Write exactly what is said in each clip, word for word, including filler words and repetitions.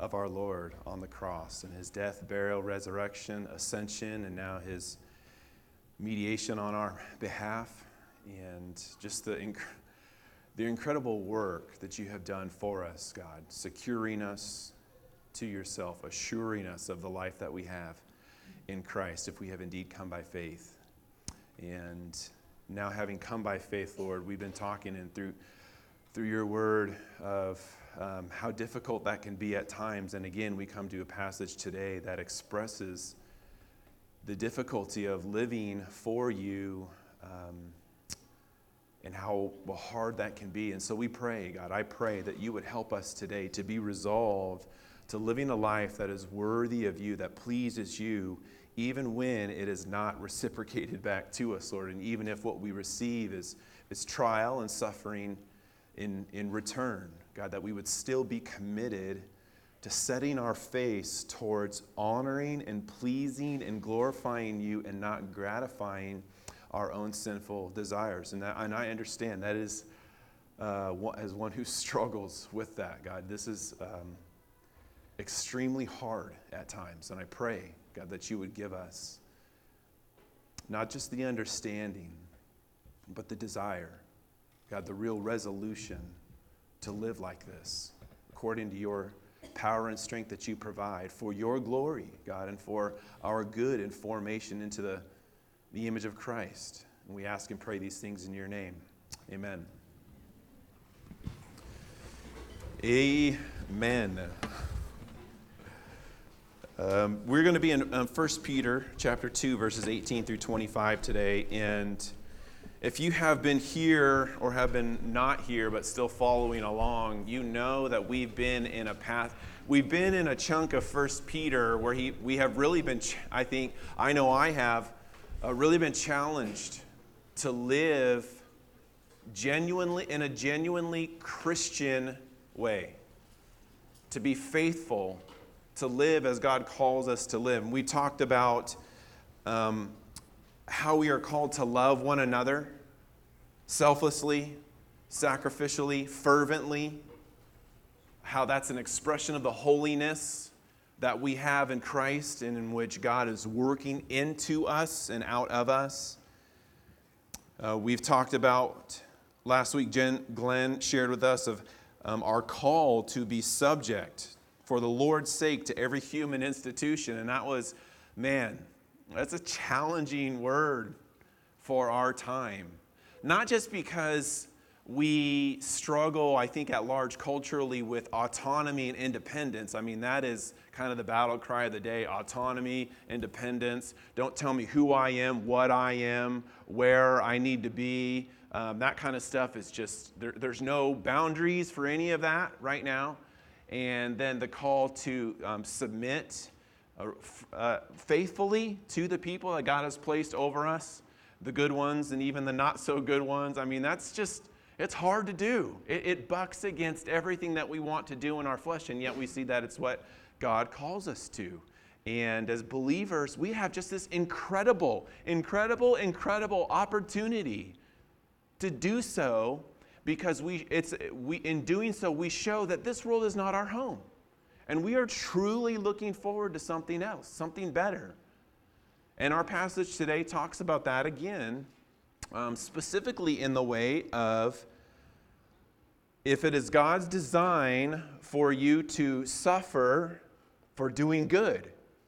of our Lord on the cross and his death, burial, resurrection, ascension, and now his mediation on our behalf, and just the, inc- the incredible work that you have done for us, God, securing us to yourself, assuring us of the life that we have in Christ if we have indeed come by faith. And now having come by faith, Lord, we've been talking and through through your word of um, how difficult that can be at times. And again, we come to a passage today that expresses the difficulty of living for you um, and how well, hard that can be. And so we pray, God, I pray that you would help us today to be resolved to living a life that is worthy of you, that pleases you, even when it is not reciprocated back to us, Lord. And even if what we receive is, is trial and suffering in, in return, God, that we would still be committed to setting our face towards honoring and pleasing and glorifying you and not gratifying our own sinful desires. And, that, and I understand that is, uh, as one who struggles with that, God, this is um, extremely hard at times. And I pray, God, that you would give us not just the understanding, but the desire, God, the real resolution to live like this, according to your power and strength that you provide for your glory, God, and for our good and formation into the, the image of Christ. And we ask and pray these things in your name. Amen. Amen. Um, we're going to be in um, First Peter chapter two, verses eighteen through twenty-five today. And if you have been here or have been not here but still following along, you know that we've been in a path, we've been in a chunk of First Peter where he, we have really been, I think, I know I have, uh, really been challenged to live genuinely, in a genuinely Christian way, to be faithful, to live as God calls us to live. And we talked about um, how we are called to love one another selflessly, sacrificially, fervently, how that's an expression of the holiness that we have in Christ and in which God is working into us and out of us. Uh, we've talked about, last week Jen, Glenn shared with us of um, our call to be subject for the Lord's sake to every human institution. And that was, man, that's a challenging word for our time. Not just because we struggle, I think, at large culturally with autonomy and independence. I mean, that is kind of the battle cry of the day: autonomy, independence. Don't tell me who I am, what I am, where I need to be. Um, that kind of stuff is just, there, there's no boundaries for any of that right now. And then the call to um, submit uh, f- uh, faithfully to the people that God has placed over us, the good ones and even the not so good ones. I mean, that's just, it's hard to do. It, it bucks against everything that we want to do in our flesh, and yet we see that it's what God calls us to. And as believers, we have just this incredible, incredible, incredible opportunity to do so, because we, it's, we, in doing so, we show that this world is not our home. And we are truly looking forward to something else, something better. And our passage today talks about that again, um, specifically in the way of, if it is God's design for you to suffer for doing good.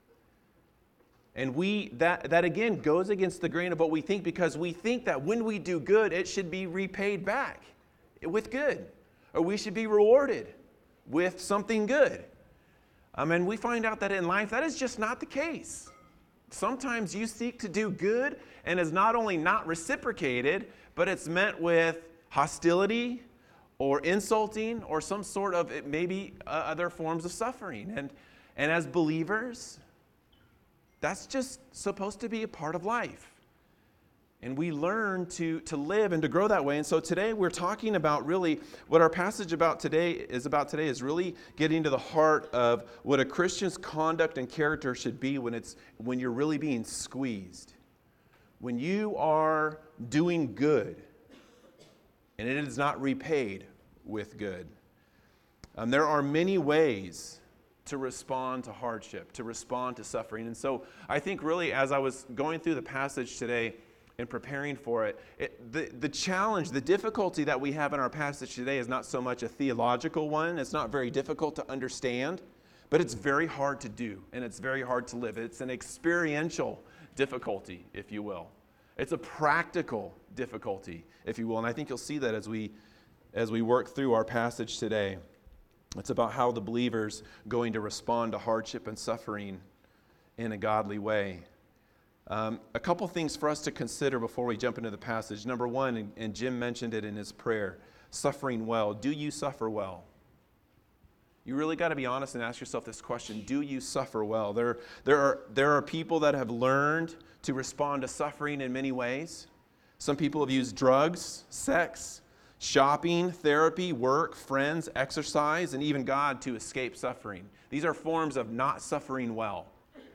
And we that, that again goes against the grain of what we think, because we think that when we do good, it should be repaid back with good, or we should be rewarded with something good. Um, and we find out that in life, that is just not the case. Sometimes you seek to do good, and is not only not reciprocated, but it's met with hostility or insulting or some sort of maybe uh, other forms of suffering. And, and as believers, that's just supposed to be a part of life. And we learn to, to live and to grow that way. And so today we're talking about really what our passage about today is about today is really getting to the heart of what a Christian's conduct and character should be when it's when you're really being squeezed. When you are doing good and it is not repaid with good. Um, there are many ways to respond to hardship, to respond to suffering. And so I think really as I was going through the passage today and preparing for it, it the, the challenge, the difficulty that we have in our passage today is not so much a theological one. It's not very difficult to understand, but it's very hard to do, and it's very hard to live. It's an experiential difficulty, if you will. It's a practical difficulty, if you will. And I think you'll see that as we as we work through our passage today. It's about how the believer's going to respond to hardship and suffering in a godly way. Um, a couple things for us to consider before we jump into the passage. Number one, and, and Jim mentioned it in his prayer, suffering well. Do you suffer well? You really got to be honest and ask yourself this question. Do you suffer well? There, there, are, there are people that have learned to respond to suffering in many ways. Some people have used drugs, sex, shopping, therapy, work, friends, exercise, and even God to escape suffering. These are forms of not suffering well.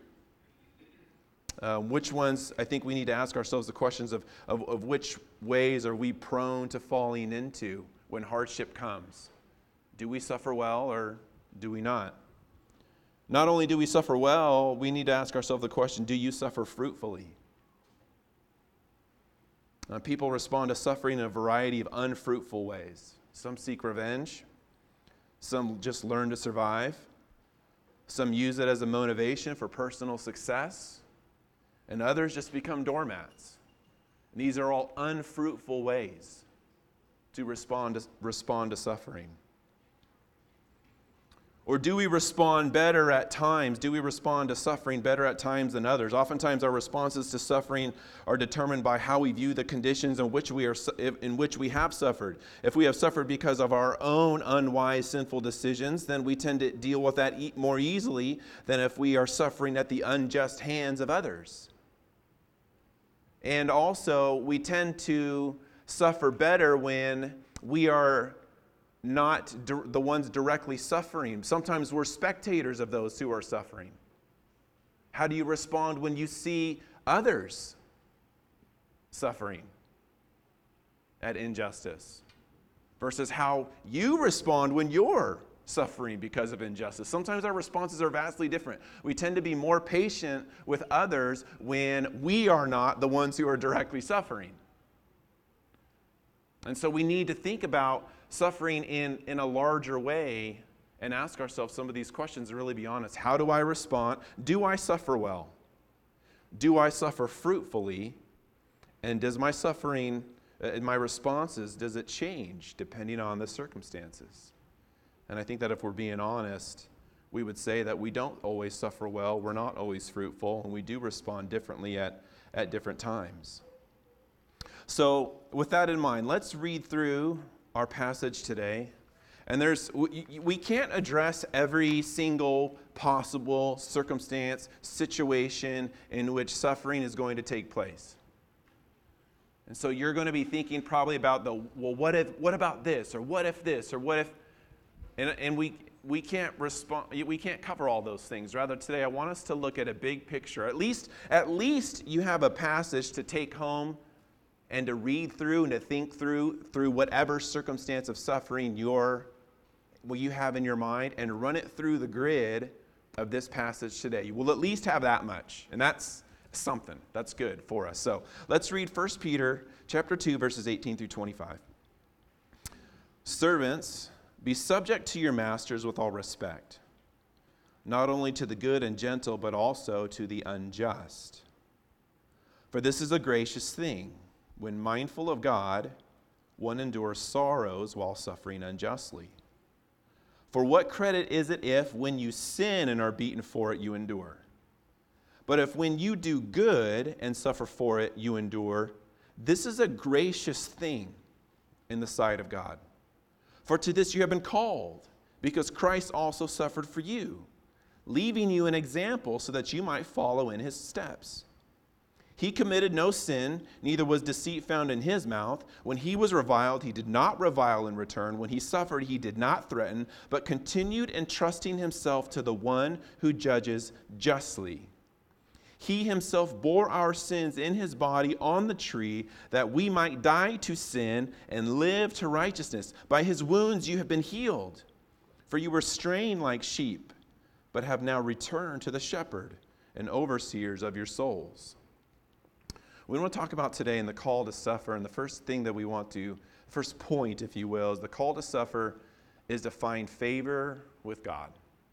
Uh, which ones, I think we need to ask ourselves the questions of, of, of which ways are we prone to falling into when hardship comes? Do we suffer well or do we not? Not only do we suffer well, we need to ask ourselves the question, do you suffer fruitfully? Uh, people respond to suffering in a variety of unfruitful ways. Some seek revenge. Some just learn to survive. Some use it as a motivation for personal success. And others just become doormats. And these are all unfruitful ways to respond to, respond to suffering. Or do we respond better at times? Do we respond to suffering better at times than others? Oftentimes our responses to suffering are determined by how we view the conditions in which we are in which we have suffered. If we have suffered because of our own unwise, sinful decisions, then we tend to deal with that more easily than if we are suffering at the unjust hands of others. And also, we tend to suffer better when we are not di- the ones directly suffering. Sometimes we're spectators of those who are suffering. How do you respond when you see others suffering at injustice versus how you respond when you're suffering because of injustice? Sometimes our responses are vastly different. We tend to be more patient with others when we are not the ones who are directly suffering. And so we need to think about suffering in, in a larger way and ask ourselves some of these questions and really be honest. How do I respond? Do I suffer well? Do I suffer fruitfully? And does my suffering, uh, my responses, does it change depending on the circumstances? And I think that if we're being honest, we would say that we don't always suffer well, we're not always fruitful, and we do respond differently at, at different times. So with that in mind, let's read through our passage today. And there's we, we can't address every single possible circumstance, situation in which suffering is going to take place. And so you're going to be thinking probably about the, well, what if, what about this, or what if this, or what if, and, and we we can't respond, we can't cover all those things. Rather, today I want us to look at a big picture. At least, at least you have a passage to take home and to read through and to think through through whatever circumstance of suffering you're, well, you have in your mind, and run it through the grid of this passage today. You will at least have that much, and that's something. That's good for us. So let's read First Peter chapter two, verses eighteen through twenty-five. Servants, be subject to your masters with all respect, not only to the good and gentle, but also to the unjust. For this is a gracious thing. When mindful of God, one endures sorrows while suffering unjustly. For what credit is it if, when you sin and are beaten for it, you endure? But if when you do good and suffer for it, you endure, this is a gracious thing in the sight of God. For to this you have been called, because Christ also suffered for you, leaving you an example so that you might follow in his steps. He committed no sin, neither was deceit found in his mouth. When he was reviled, he did not revile in return. When he suffered, he did not threaten, but continued entrusting himself to the one who judges justly. He himself bore our sins in his body on the tree, that we might die to sin and live to righteousness. By his wounds you have been healed. For you were straying like sheep, but have now returned to the shepherd and overseers of your souls. We want to talk about today in the call to suffer, and the first thing that we want to, first point, if you will, is the call to suffer is to find favor with God.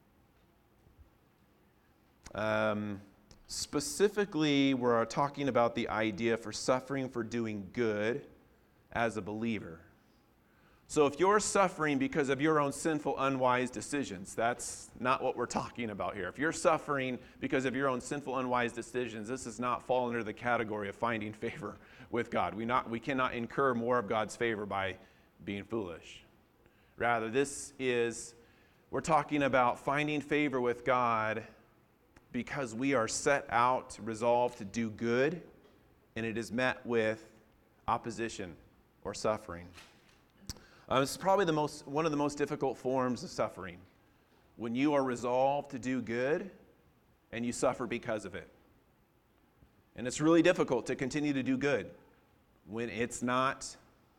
Um, specifically, we're talking about the idea for suffering for doing good as a believer. So if you're suffering because of your own sinful, unwise decisions, that's not what we're talking about here. If you're suffering because of your own sinful, unwise decisions, this does not fall under the category of finding favor with God. We, not, we cannot incur more of God's favor by being foolish. Rather, this is, we're talking about finding favor with God because we are set out, resolved to do good, and it is met with opposition or suffering. Uh, this is probably the most, one of the most difficult forms of suffering. When you are resolved to do good and you suffer because of it. And it's really difficult to continue to do good when it's not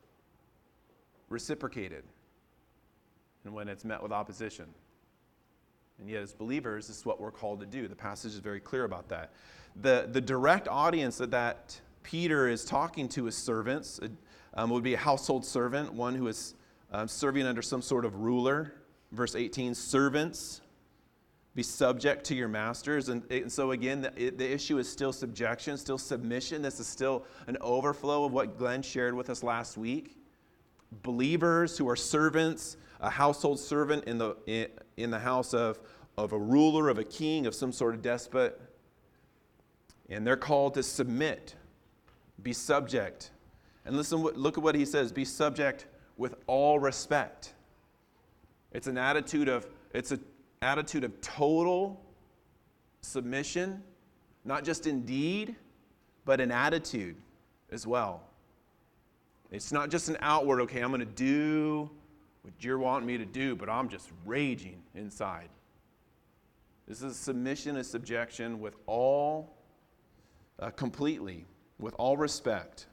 reciprocated and when it's met with opposition. And yet as believers, this is what we're called to do. The passage is very clear about that. The, the direct audience that, that Peter is talking to is servants. Um, would be a household servant, one who is um, serving under some sort of ruler. Verse eighteen, servants, be subject to your masters. And, and so again, the, the issue is still subjection, still submission. This is still an overflow of what Glenn shared with us last week. Believers who are servants, a household servant in the, in, in the house of, of a ruler, of a king, of some sort of despot. And they're called to submit, be subject. And listen, look at what he says, be subject with all respect. It's an attitude of, it's an attitude of total submission, not just in deed, but in attitude as well. It's not just an outward, okay, I'm going to do what you're wanting me to do, but I'm just raging inside. This is submission and subjection with all, uh, completely, with all respect.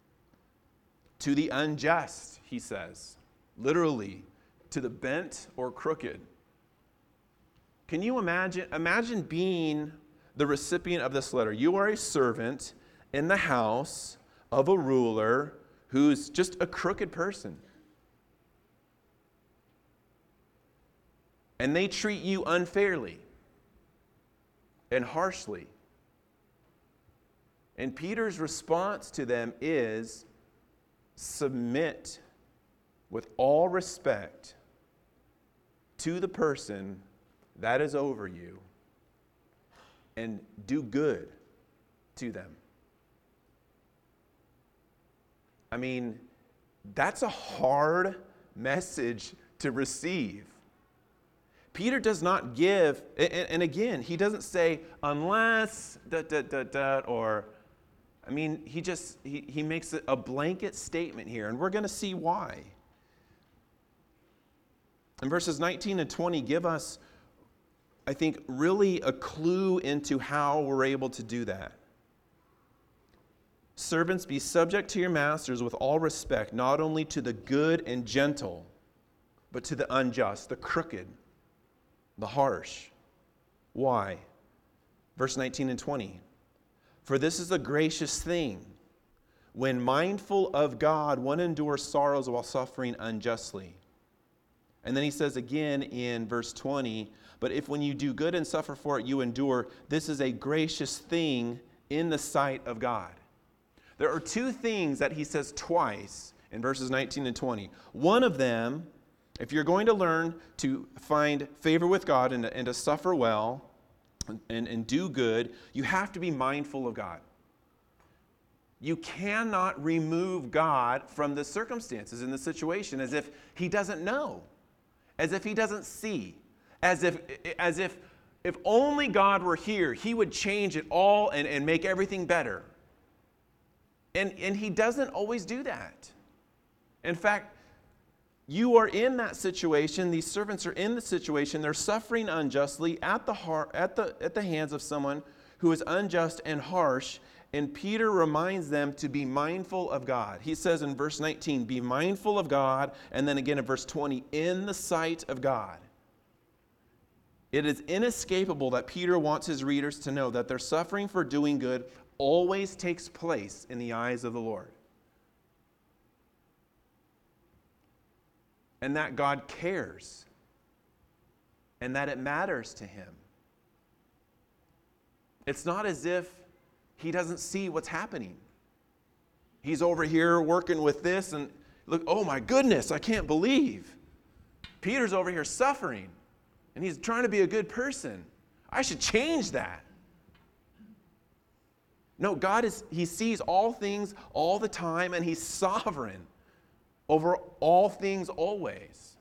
To the unjust, he says, literally, to the bent or crooked. Can you imagine, imagine being the recipient of this letter? You are a servant in the house of a ruler who's just a crooked person. And they treat you unfairly and harshly. And Peter's response to them is, submit with all respect to the person that is over you and do good to them. I mean, that's a hard message to receive. Peter does not give, and, and again, he doesn't say, unless, da, da, da, da, or, I mean, he just, he, he makes a blanket statement here, and we're going to see why. And verses nineteen and twenty give us, I think, really a clue into how we're able to do that. Servants, be subject to your masters with all respect, not only to the good and gentle, but to the unjust, the crooked, the harsh. Why? Verse nineteen and twenty. For this is a gracious thing. When mindful of God, one endures sorrows while suffering unjustly. And then he says again in verse twenty, but if when you do good and suffer for it, you endure, this is a gracious thing in the sight of God. There are two things that he says twice in verses nineteen and twenty. One of them, if you're going to learn to find favor with God and, and to suffer well and, and do good, you have to be mindful of God. You cannot remove God from the circumstances in the situation as if he doesn't know, as if he doesn't see, as if as if if only God were here, he would change it all and, and make everything better. And, and he doesn't always do that. In fact, you are in that situation. These servants are in the situation. They're suffering unjustly at the heart, at the, at the hands of someone who is unjust and harsh. And Peter reminds them to be mindful of God. He says in verse nineteen, be mindful of God. And then again in verse twenty, in the sight of God. It is inescapable that Peter wants his readers to know that their suffering for doing good always takes place in the eyes of the Lord. And that God cares. And that it matters to him. It's not as if he doesn't see what's happening. He's over here working with this and look, oh my goodness, I can't believe. Peter's over here suffering and he's trying to be a good person. I should change that. No, God is, he sees all things all the time and he's sovereign over all things always.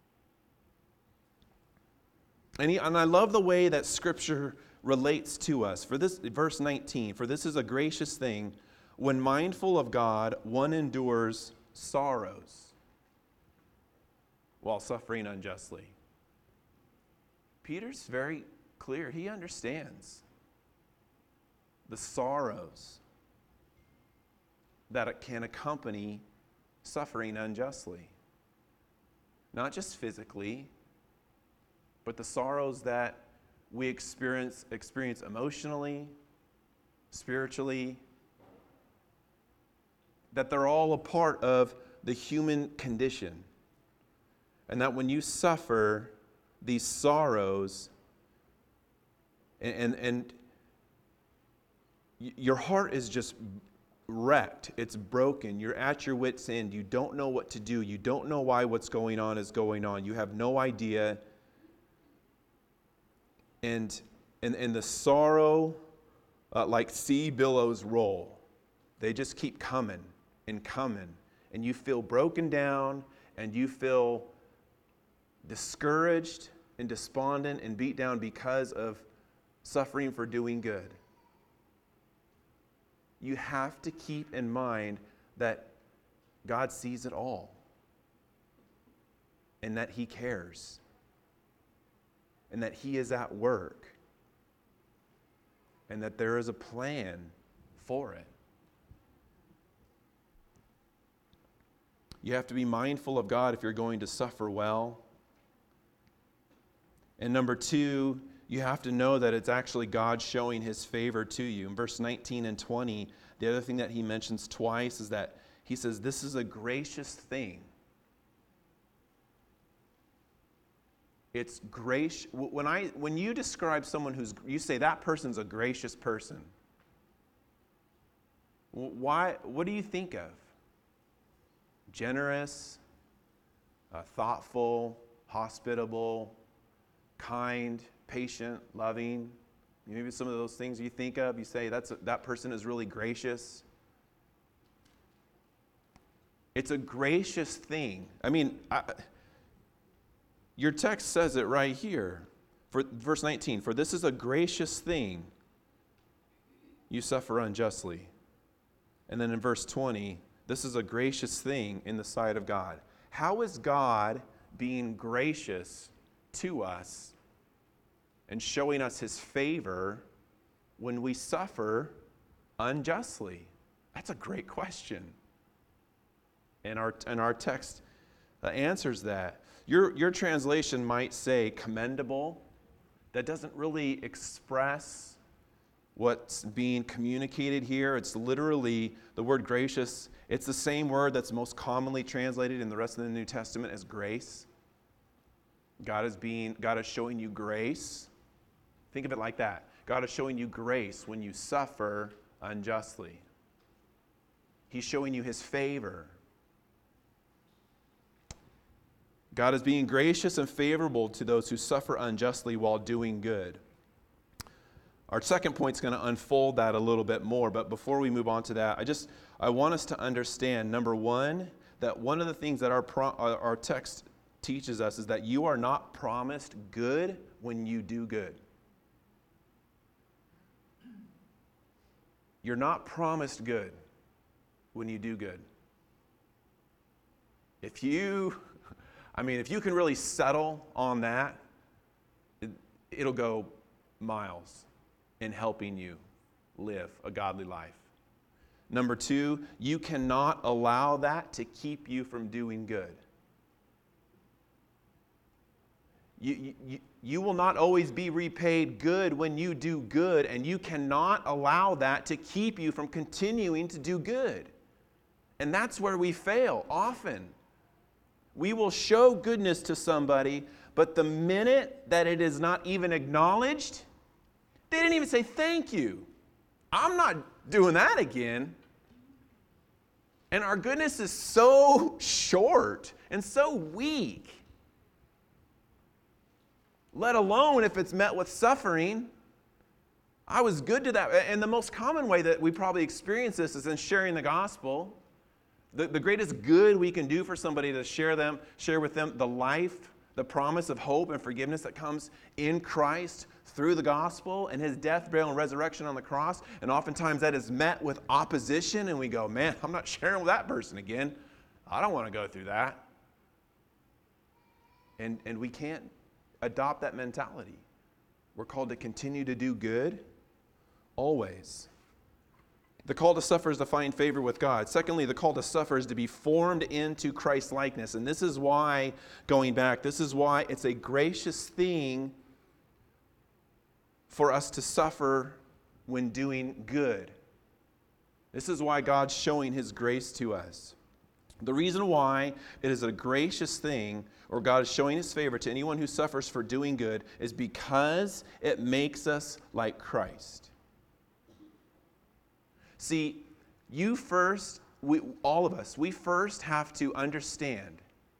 And, he, and I love the way that Scripture relates to us. For this, verse nineteen, for this is a gracious thing. When mindful of God, one endures sorrows while suffering unjustly. Peter's very clear. He understands the sorrows that it can accompany suffering unjustly. Not just physically, but the sorrows that we experience, experience emotionally, spiritually, that they're all a part of the human condition. And that when you suffer these sorrows, and, and, and your heart is just wrecked, it's broken, you're at your wit's end, you don't know what to do, you don't know why what's going on is going on, you have no idea. And, and, and the sorrow, uh, like sea billows roll. They just keep coming and coming. And you feel broken down and you feel discouraged and despondent and beat down because of suffering for doing good. You have to keep in mind that God sees it all and that he cares. And that he is at work. And that there is a plan for it. You have to be mindful of God if you're going to suffer well. And number two, you have to know that it's actually God showing his favor to you. In verse nineteen and twenty, the other thing that he mentions twice is that he says, this is a gracious thing. It's gracious. When I when you describe someone who's, you say that person's a gracious person. Why? What do you think of? Generous, uh, thoughtful, hospitable, kind, patient, loving. Maybe some of those things you think of. You say that's a, that person is really gracious. It's a gracious thing. I mean. I, Your text says it right here. For verse nineteen, for this is a gracious thing. You suffer unjustly. And then in verse twenty, this is a gracious thing in the sight of God. How is God being gracious to us and showing us his favor when we suffer unjustly? That's a great question. And our, and our text answers that. Your, your translation might say commendable. That doesn't really express what's being communicated here. It's literally the word gracious. It's the same word that's most commonly translated in the rest of the New Testament as grace. God is being, God is showing you grace. Think of it like that. God is showing you grace when you suffer unjustly. He's showing you his favor. God is being gracious and favorable to those who suffer unjustly while doing good. Our second point is going to unfold that a little bit more, but before we move on to that, I just I want us to understand, number one, that one of the things that our pro, our, our text teaches us is that you are not promised good when you do good. You're not promised good when you do good. If you I mean, if you can really settle on that, it, it'll go miles in helping you live a godly life. Number two, you cannot allow that to keep you from doing good. You, you, you will not always be repaid good when you do good, and you cannot allow that to keep you from continuing to do good. And that's where we fail often. We will show goodness to somebody, but the minute that it is not even acknowledged, they didn't even say thank you. I'm not doing that again. And our goodness is so short and so weak, let alone if it's met with suffering. I was good to that. And the most common way that we probably experience this is in sharing the gospel. The, the greatest good we can do for somebody to share them, share with them the life, the promise of hope and forgiveness that comes in Christ through the gospel and his death, burial, and resurrection on the cross. And oftentimes that is met with opposition, and we go, man, I'm not sharing with that person again. I don't want to go through that. And, and we can't adopt that mentality. We're called to continue to do good always. The call to suffer is to find favor with God. Secondly, the call to suffer is to be formed into Christ's likeness. And this is why, going back, this is why it's a gracious thing for us to suffer when doing good. This is why God's showing his grace to us. The reason why it is a gracious thing, or God is showing his favor to anyone who suffers for doing good, is because it makes us like Christ. See, you first, we, all of us, we first have to understand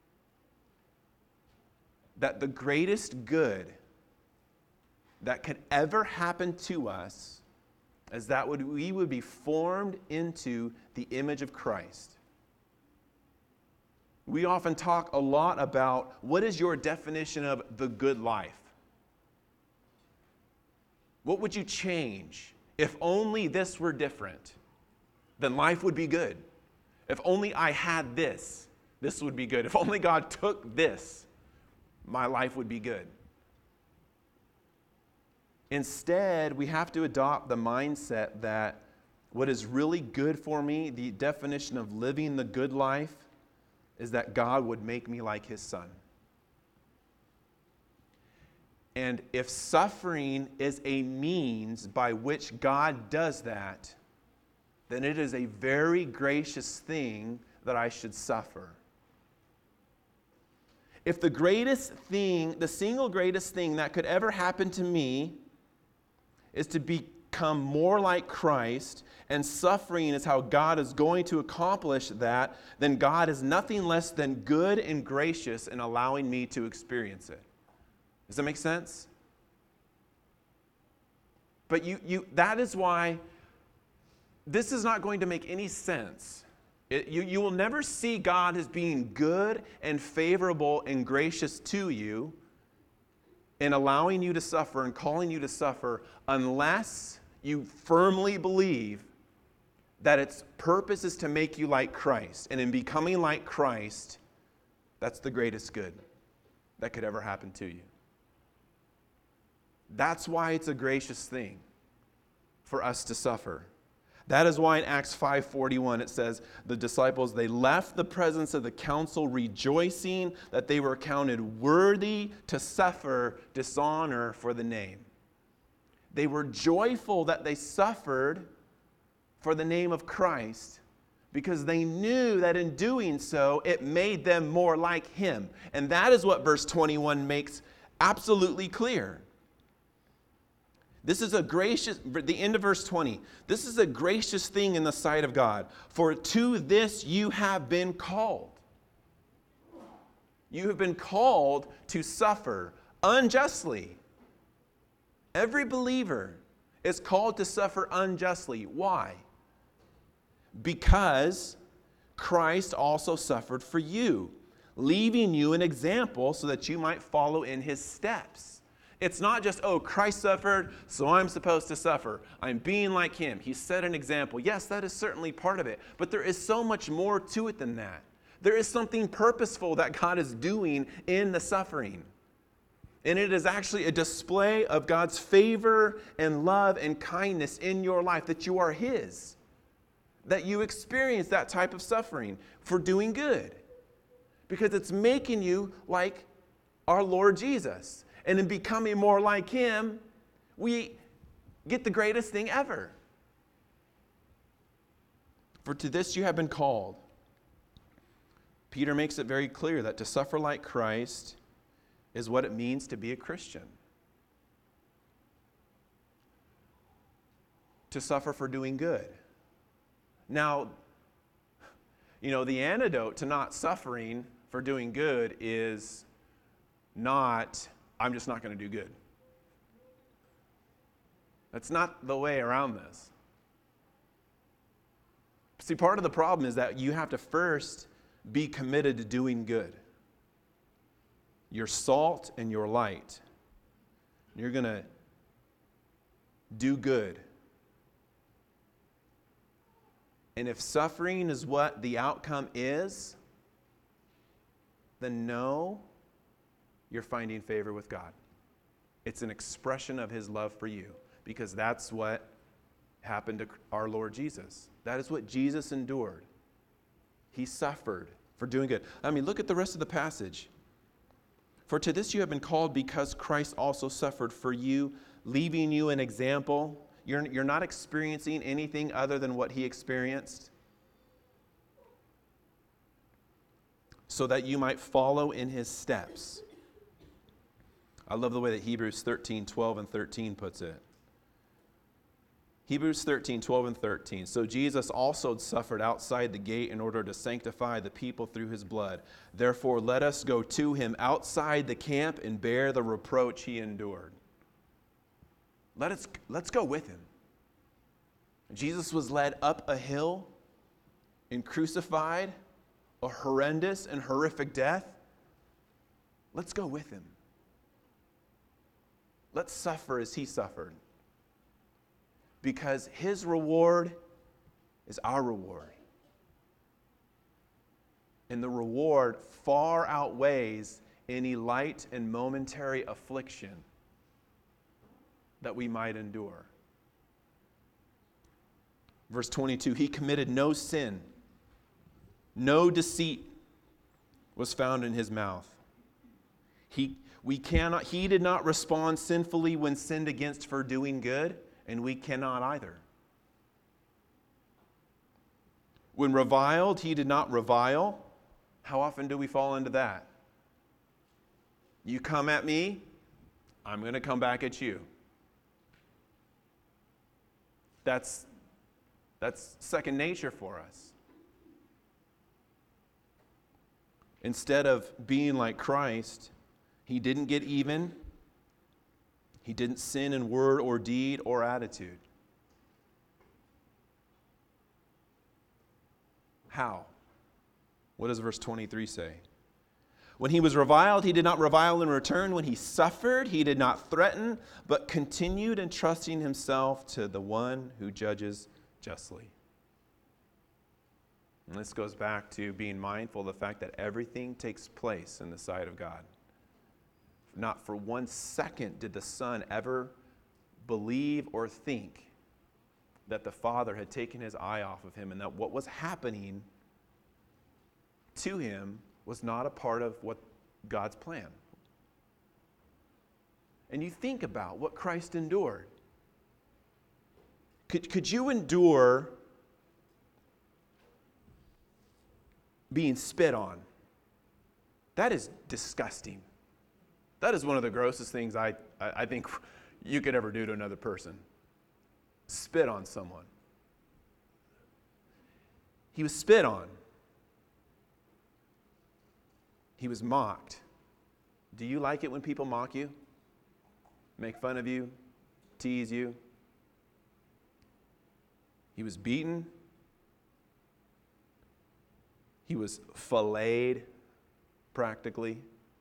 that the greatest good that could ever happen to us is that would, we would be formed into the image of Christ. We often talk a lot about what is your definition of the good life? What would you change? If only this were different, then life would be good. If only I had this, this would be good. If only God took this, my life would be good. Instead, we have to adopt the mindset that what is really good for me, the definition of living the good life, is that God would make me like his son. And if suffering is a means by which God does that, then it is a very gracious thing that I should suffer. If the greatest thing, the single greatest thing that could ever happen to me is to become more like Christ, and suffering is how God is going to accomplish that, then God is nothing less than good and gracious in allowing me to experience it. Does that make sense? But you, you, that is why this is not going to make any sense. It, you, you will never see God as being good and favorable and gracious to you in allowing you to suffer and calling you to suffer unless you firmly believe that its purpose is to make you like Christ. And in becoming like Christ, that's the greatest good that could ever happen to you. That's why it's a gracious thing for us to suffer. That is why in Acts five forty-one it says, the disciples, they left the presence of the council rejoicing that they were counted worthy to suffer dishonor for the name. They were joyful that they suffered for the name of Christ because they knew that in doing so, it made them more like him. And that is what verse twenty-one makes absolutely clear. This is a gracious, the end of verse twenty, this is a gracious thing in the sight of God. For to this you have been called. You have been called to suffer unjustly. Every believer is called to suffer unjustly. Why? Because Christ also suffered for you, leaving you an example so that you might follow in his steps. It's not just, oh, Christ suffered, so I'm supposed to suffer. I'm being like him. He set an example. Yes, that is certainly part of it. But there is so much more to it than that. There is something purposeful that God is doing in the suffering. And it is actually a display of God's favor and love and kindness in your life, that you are his. That you experience that type of suffering for doing good. Because it's making you like our Lord Jesus. And in becoming more like him, we get the greatest thing ever. For to this you have been called. Peter makes it very clear that to suffer like Christ is what it means to be a Christian. To suffer for doing good. Now, you know, the antidote to not suffering for doing good is not, I'm just not going to do good. That's not the way around this. See, part of the problem is that you have to first be committed to doing good. You're salt and you're light. You're going to do good. And if suffering is what the outcome is, then no, you're finding favor with God. It's an expression of his love for you, because that's what happened to our Lord Jesus. That is what Jesus endured. He suffered for doing good. I mean, look at the rest of the passage. For to this you have been called, because Christ also suffered for you, leaving you an example. You're, you're not experiencing anything other than what he experienced, so that you might follow in his steps. I love the way that Hebrews thirteen, twelve, and thirteen puts it. Hebrews thirteen, twelve, and thirteen. So Jesus also suffered outside the gate in order to sanctify the people through his blood. Therefore, let us go to him outside the camp and bear the reproach he endured. Let us, let's go with him. Jesus was led up a hill and crucified, a horrendous and horrific death. Let's go with him. Let's suffer as he suffered. Because his reward is our reward. And the reward far outweighs any light and momentary affliction that we might endure. Verse twenty-two, he committed no sin. No deceit was found in his mouth. He, we cannot, he did not respond sinfully when sinned against for doing good, and we cannot either. When reviled, he did not revile. How often do we fall into that? You come at me, I'm going to come back at you. That's, that's second nature for us. Instead of being like Christ, he didn't get even. He didn't sin in word or deed or attitude. How? What does verse twenty-three say? When he was reviled, he did not revile in return. When he suffered, he did not threaten, but continued entrusting himself to the one who judges justly. And this goes back to being mindful of the fact that everything takes place in the sight of God. Not for one second did the Son ever believe or think that the Father had taken his eye off of him, and that what was happening to him was not a part of what God's plan. And you think about what Christ endured. Could, could you endure being spit on? That is disgusting. That is one of the grossest things I, I, I think you could ever do to another person. Spit on someone. He was spit on. He was mocked. Do you like it when people mock you? Make fun of you? Tease you? He was beaten. He was filleted, practically.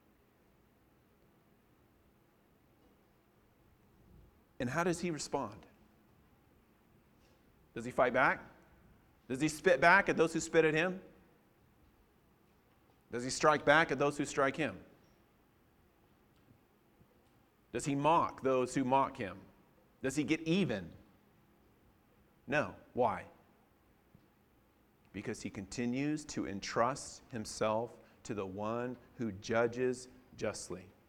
And how does he respond? Does he fight back? Does he spit back at those who spit at him? Does he strike back at those who strike him? Does he mock those who mock him? Does he get even? No. Why? Because he continues to entrust himself to the one who judges justly.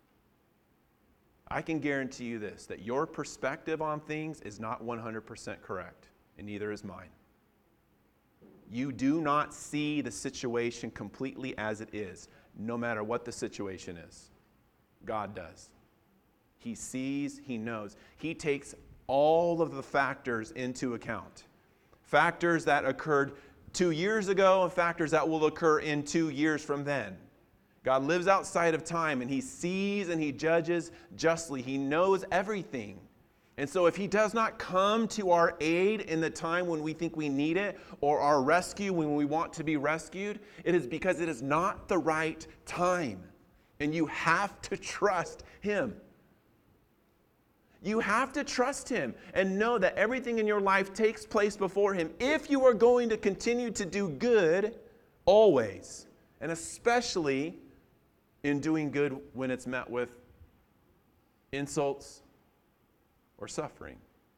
I can guarantee you this, that your perspective on things is not one hundred percent correct, and neither is mine. You do not see the situation completely as it is, no matter what the situation is. God does. He sees, he knows. He takes all of the factors into account. Factors that occurred two years ago and factors that will occur in two years from then. God lives outside of time, and he sees and he judges justly. He knows everything. And so if he does not come to our aid in the time when we think we need it, or our rescue when we want to be rescued, it is because it is not the right time. And you have to trust him. You have to trust him and know that everything in your life takes place before him if you are going to continue to do good always, and especially in doing good when it's met with insults or suffering.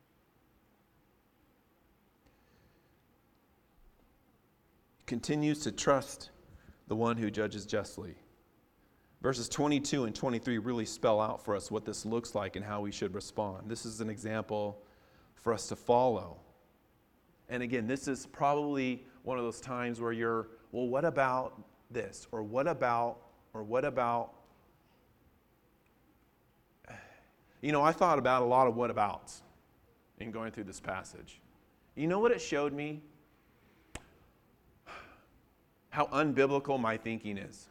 Continues to trust the one who judges justly. Verses twenty-two and twenty-three really spell out for us what this looks like and how we should respond. This is an example for us to follow. And again, this is probably one of those times where you're, well, what about this? Or what about, or what about? You know, I thought about a lot of what abouts in going through this passage. You know what it showed me? How unbiblical my thinking is.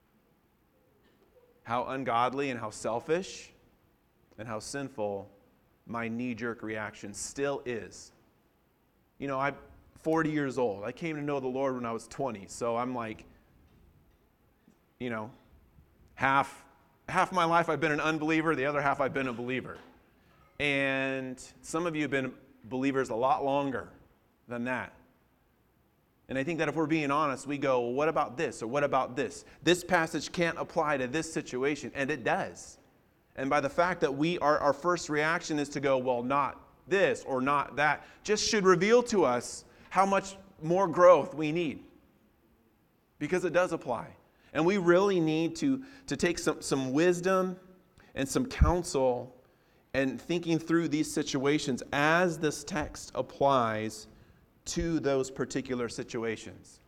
How ungodly and how selfish and how sinful my knee-jerk reaction still is. You know, I'm forty years old. I came to know the Lord when I was twenty, so I'm like, you know, half, half my life I've been an unbeliever, the other half I've been a believer. And some of you have been believers a lot longer than that. And I think that if we're being honest, we go, well, what about this? Or what about this? This passage can't apply to this situation. And it does. And by the fact that we are, our first reaction is to go, well, not this or not that, just should reveal to us how much more growth we need. Because it does apply. And we really need to, to take some, some wisdom and some counsel and thinking through these situations as this text applies to those particular situations.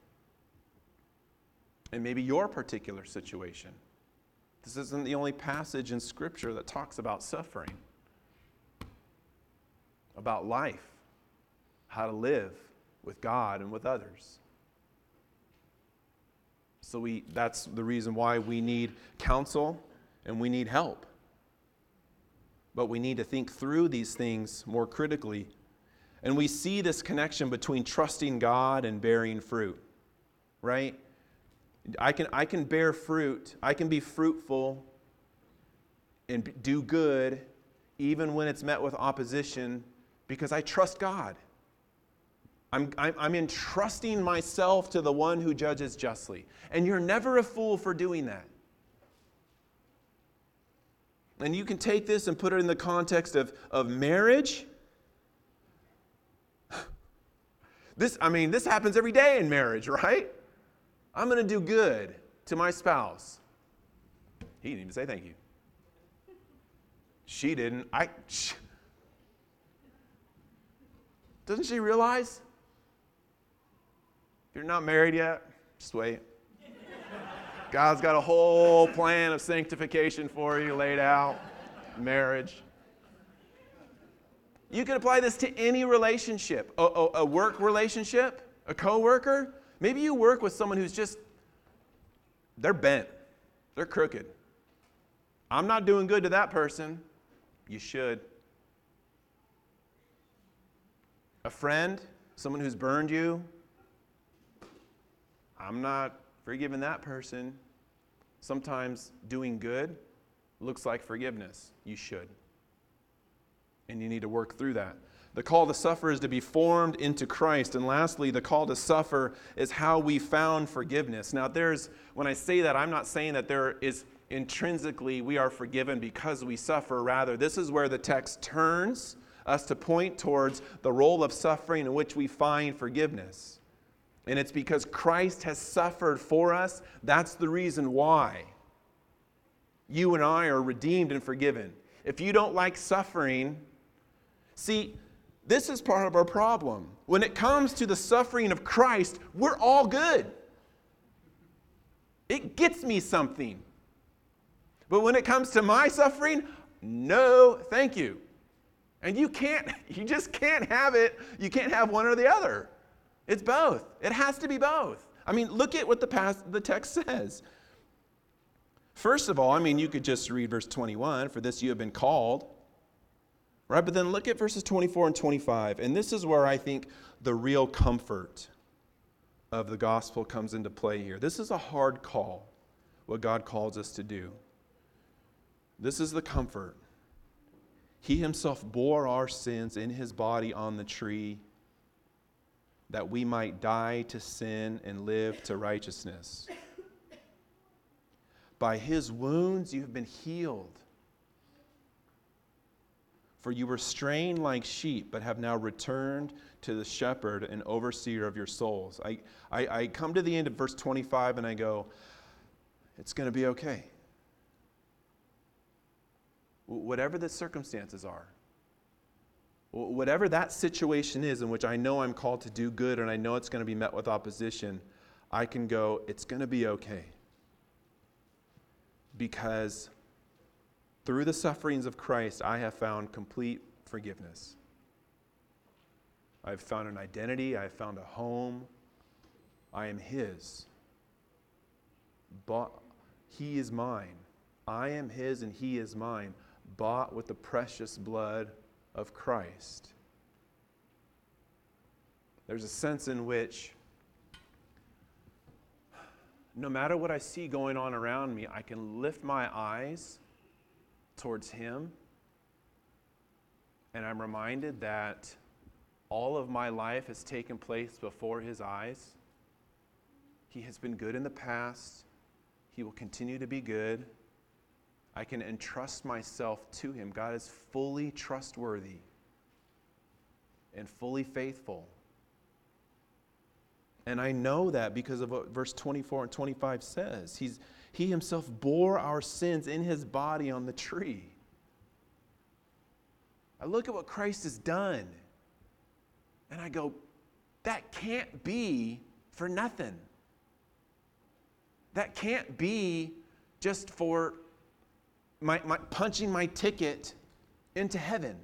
And maybe your particular situation. This isn't the only passage in Scripture that talks about suffering, about life, how to live with God and with others. So we that's the reason why we need counsel and we need help. But we need to think through these things more critically. And we see this connection between trusting God and bearing fruit, right? I can, I can bear fruit. I can be fruitful and do good even when it's met with opposition because I trust God. I'm, I'm, I'm entrusting myself to the one who judges justly. And you're never a fool for doing that. And you can take this and put it in the context of, of marriage. This, I mean, this happens every day in marriage, right? I'm going to do good to my spouse. He didn't even say thank you. She didn't. I. She, doesn't she realize? If you're not married yet, just wait. God's got a whole plan of sanctification for you laid out. Marriage. You can apply this to any relationship, a, a, a work relationship, a coworker. Maybe you work with someone who's just, they're bent, they're crooked. I'm not doing good to that person. You should. A friend, someone who's burned you. I'm not forgiving that person. Sometimes doing good looks like forgiveness. You should. And you need to work through that. The call to suffer is to be formed into Christ. And lastly, the call to suffer is how we found forgiveness. Now, there's, when I say that, I'm not saying that there is intrinsically we are forgiven because we suffer. Rather, this is where the text turns us to point towards the role of suffering in which we find forgiveness. And it's because Christ has suffered for us. That's the reason why you and I are redeemed and forgiven. if you don't like suffering, see, this is part of our problem. When it comes to the suffering of Christ, we're all good. It gets me something. But when it comes to my suffering, no, thank you. And you can't, you just can't have it. You can't have one or the other. It's both. It has to be both. I mean, look at what the past, the text says. First of all, I mean, you could just read verse twenty-one, for this you have been called. Right? But then look at verses twenty-four and twenty-five. And this is where I think the real comfort of the gospel comes into play here. This is a hard call, what God calls us to do. This is the comfort. He himself bore our sins in his body on the tree, that we might die to sin and live to righteousness. By his wounds you have been healed. For you were straying like sheep, but have now returned to the shepherd and overseer of your souls. I, I, I come to the end of verse twenty-five and I go, it's going to be okay. Whatever the circumstances are, whatever that situation is in which I know I'm called to do good and I know it's going to be met with opposition, I can go, it's going to be okay. Because through the sufferings of Christ, I have found complete forgiveness. I've found an identity. I've found a home. I am his. But he is mine. I am his and he is mine, bought with the precious blood of Christ. There's a sense in which no matter what I see going on around me, I can lift my eyes towards him, and I'm reminded that all of my life has taken place before his eyes. He has been good in the past. He will continue to be good. I can entrust myself to him. God is fully trustworthy and fully faithful. And I know that because of what verse twenty-four and twenty-five says. He's, he himself bore our sins in his body on the tree. I look at what Christ has done, and I go, that can't be for nothing. That can't be just for my, my punching my ticket into heaven.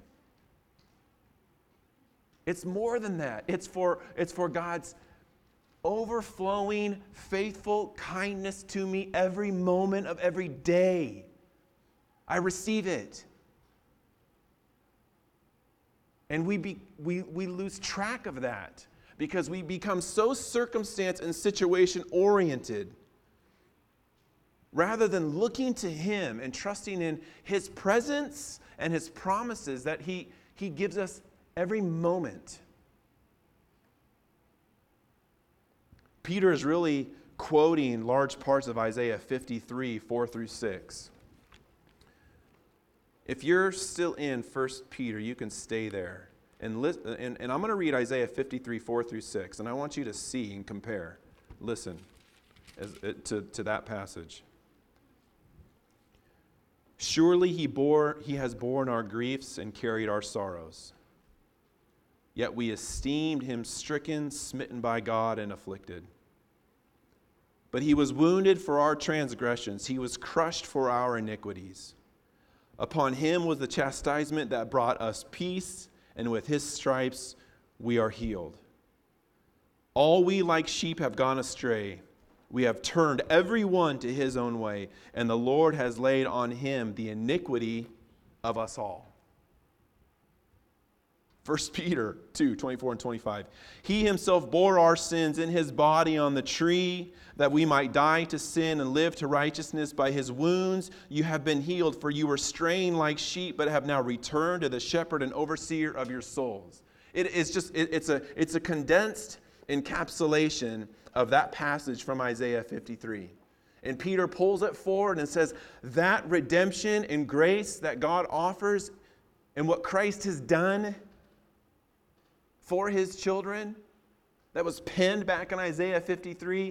It's more than that. It's for, it's for God's overflowing, faithful kindness to me every moment of every day. I receive it. And we, be, we, we lose track of that because we become so circumstance and situation oriented rather than looking to him and trusting in his presence and his promises that he, he gives us every moment. Peter is really quoting large parts of Isaiah fifty-three, four through six. If you're still in First Peter, you can stay there. And, li- and, and I'm going to read Isaiah fifty-three, four through six, and I want you to see and compare. Listen as, to, to that passage. Surely he bore, he has borne our griefs and carried our sorrows. Yet we esteemed him stricken, smitten by God, and afflicted. But he was wounded for our transgressions. He was crushed for our iniquities. Upon him was the chastisement that brought us peace, and with his stripes we are healed. All we like sheep have gone astray. We have turned every one to his own way, and the Lord has laid on him the iniquity of us all. First Peter two, twenty-four and twenty-five. He himself bore our sins in his body on the tree, that we might die to sin and live to righteousness. By his wounds you have been healed, for you were straying like sheep, but have now returned to the shepherd and overseer of your souls. It is just, it, it's a, it's a condensed encapsulation of that passage from Isaiah fifty-three. And Peter pulls it forward and says, that redemption and grace that God offers and what Christ has done for his children, that was penned back in Isaiah fifty-three,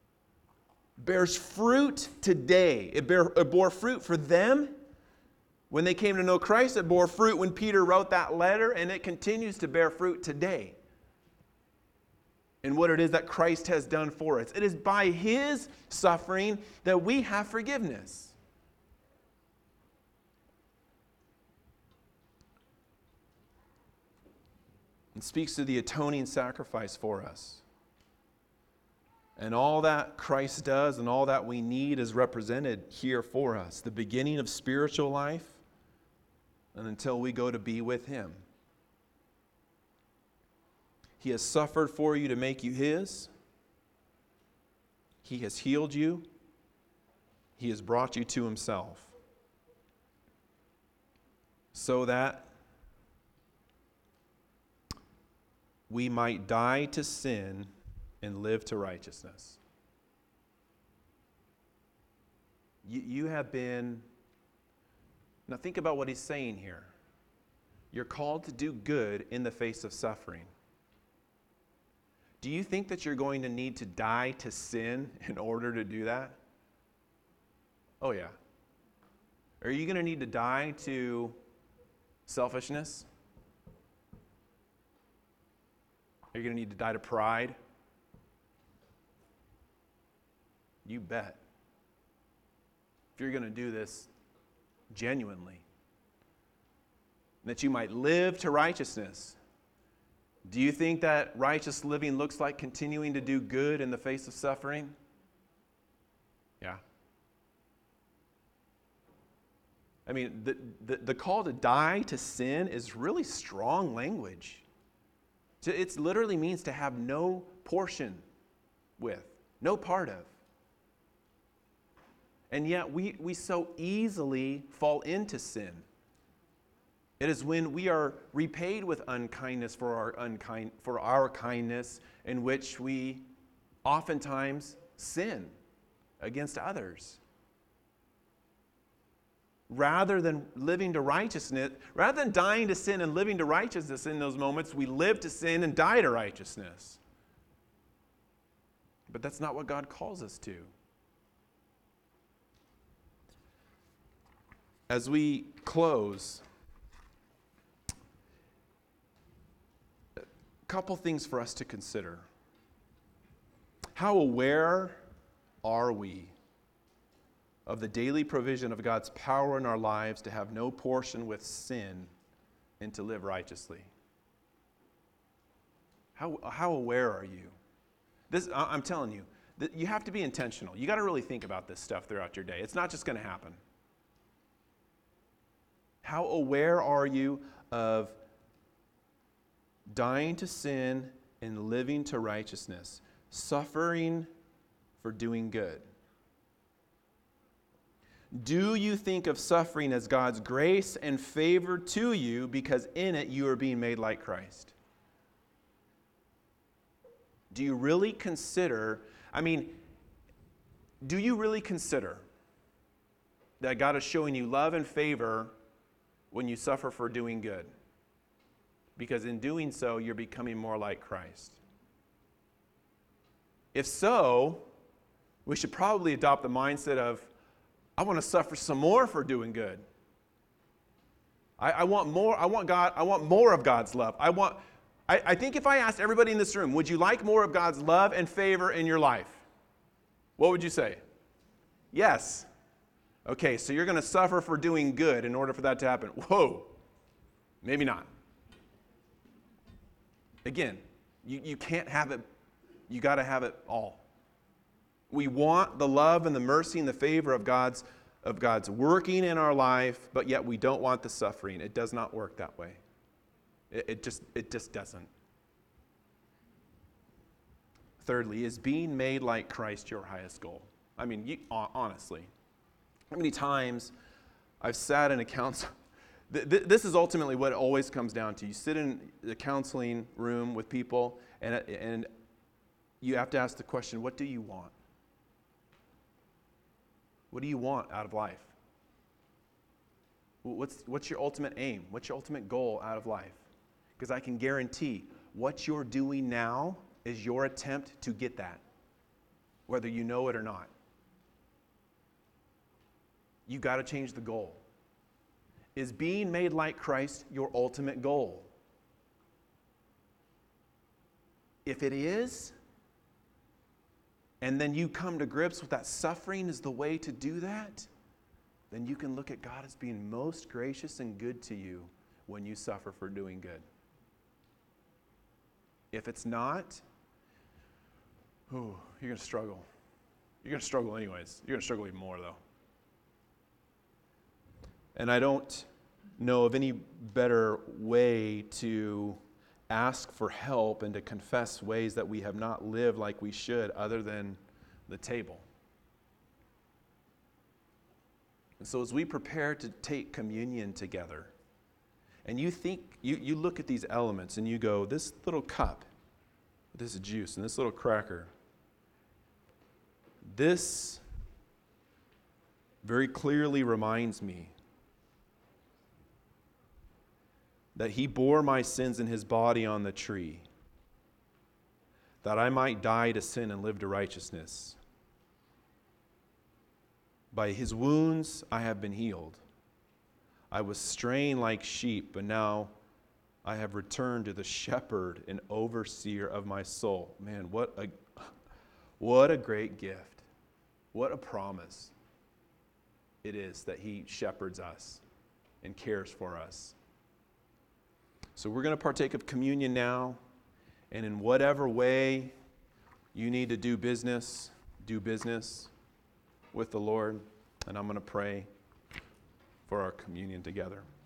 bears fruit today. It, bear, it bore fruit for them, When they came to know Christ, it bore fruit when Peter wrote that letter, and it continues to bear fruit today in what it is that Christ has done for us. It is by his suffering that we have forgiveness. It speaks to the atoning sacrifice for us. And all that Christ does and all that we need is represented here for us. The beginning of spiritual life, and until we go to be with him. He has suffered for you to make you his. He has healed you. He has brought you to himself. So that we might die to sin and live to righteousness. You, you have been, now think about what he's saying here. You're called to do good in the face of suffering. Do you think that you're going to need to die to sin in order to do that? Oh yeah. Are you going to need to die to selfishness? Are you going to need to die to pride? You bet. If you're going to do this genuinely, that you might live to righteousness. Do you think that righteous living looks like continuing to do good in the face of suffering? Yeah. I mean, the, the, the call to die to sin is really strong language. It literally means to have no portion with, no part of. And yet we, we so easily fall into sin. It is when we are repaid with unkindness for our unkind for our kindness in which we oftentimes sin against others. Rather than living to righteousness, rather than dying to sin and living to righteousness in those moments, we live to sin and die to righteousness. But that's not what God calls us to. As we close, a couple things for us to consider. How aware are we of the daily provision of God's power in our lives to have no portion with sin and to live righteously? How, how aware are you? This, I'm telling you, that you have to be intentional. You got to really think about this stuff throughout your day. It's not just going to happen. How aware are you of dying to sin and living to righteousness, suffering for doing good? Do you think of suffering as God's grace and favor to you because in it you are being made like Christ? Do you really consider, I mean, do you really consider that God is showing you love and favor when you suffer for doing good? Because in doing so, you're becoming more like Christ. If so, we should probably adopt the mindset of, I want to suffer some more for doing good. I, I want more, I want God, I want more of God's love. I want, I, I think if I asked everybody in this room, would you like more of God's love and favor in your life? What would you say? Yes. Okay, so you're going to suffer for doing good in order for that to happen. Whoa, maybe not. Again, you, you can't have it, you got to have it all. We want the love and the mercy and the favor of God's, of God's working in our life, but yet we don't want the suffering. It does not work that way. It, it just, it just doesn't. Thirdly, is being made like Christ your highest goal? I mean, you, honestly. How many times I've sat in a counsel, th- th- this is ultimately what it always comes down to. You sit in the counseling room with people, and, and you have to ask the question, what do you want? What do you want out of life? What's, what's your ultimate aim? What's your ultimate goal out of life? Because I can guarantee what you're doing now is your attempt to get that, whether you know it or not. You got to change the goal. Is being made like Christ your ultimate goal? If it is, and then you come to grips with that suffering is the way to do that, then you can look at God as being most gracious and good to you when you suffer for doing good. If it's not, oh, you're going to struggle. You're going to struggle anyways. You're going to struggle even more, though. And I don't know of any better way to ask for help and to confess ways that we have not lived like we should other than the table. And so as we prepare to take communion together, and you think, you, you look at these elements and you go, this little cup, this juice, and this little cracker, this very clearly reminds me that he bore my sins in his body on the tree, that I might die to sin and live to righteousness. By his wounds I have been healed. I was straying like sheep, but now I have returned to the shepherd and overseer of my soul. Man, what a, what a great gift. What a promise it is that he shepherds us and cares for us. So we're going to partake of communion now, and in whatever way you need to do business, do business with the Lord, and I'm going to pray for our communion together.